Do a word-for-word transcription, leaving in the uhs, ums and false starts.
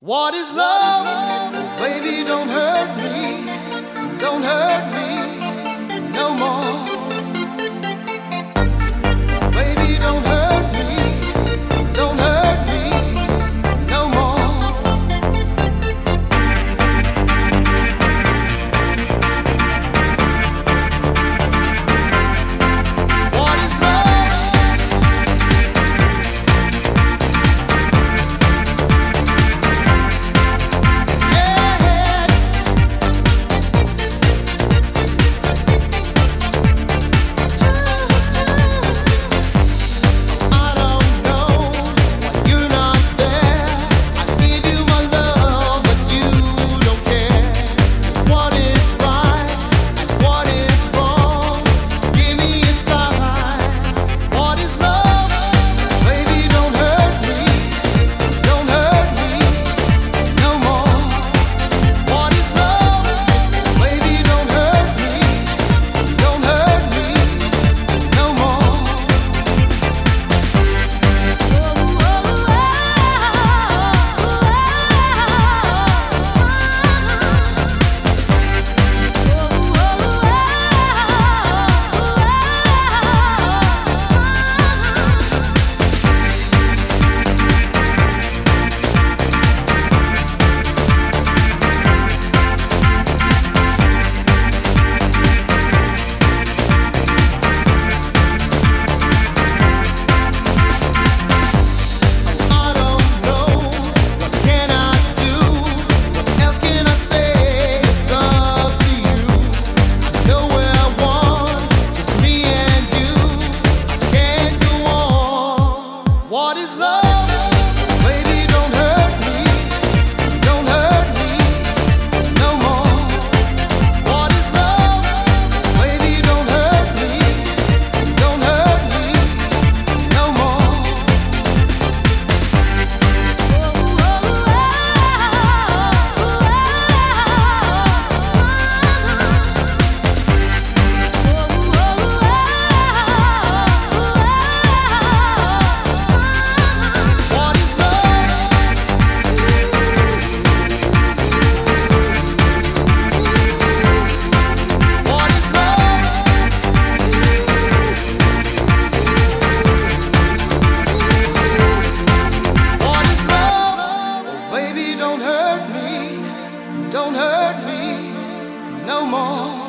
What is love? Baby, don't hurt me. Don't hurt me no more. Baby, don't hurt me. Don't hurt me no more. What is love? Yeah. I don't know why you're not there. I give you my love, but you don't care. So what is right and what is wrong? Give me a sign. What is love? Baby, don't hurt me. Don't hurt me no more. What is love? Baby, don't hurt me. Don't hurt me no more. I don't know, what can I do? What else can I say? It's up to you. I know where I want, just me and you. I can't go on. What is love? Baby, don't hurt me. Don't hurt me no more. What is love? Baby, don't hurt me. Don't hurt me no more. What is love? What is love? What is love? Oh, baby, don't hurt me. Don't hurt me no more.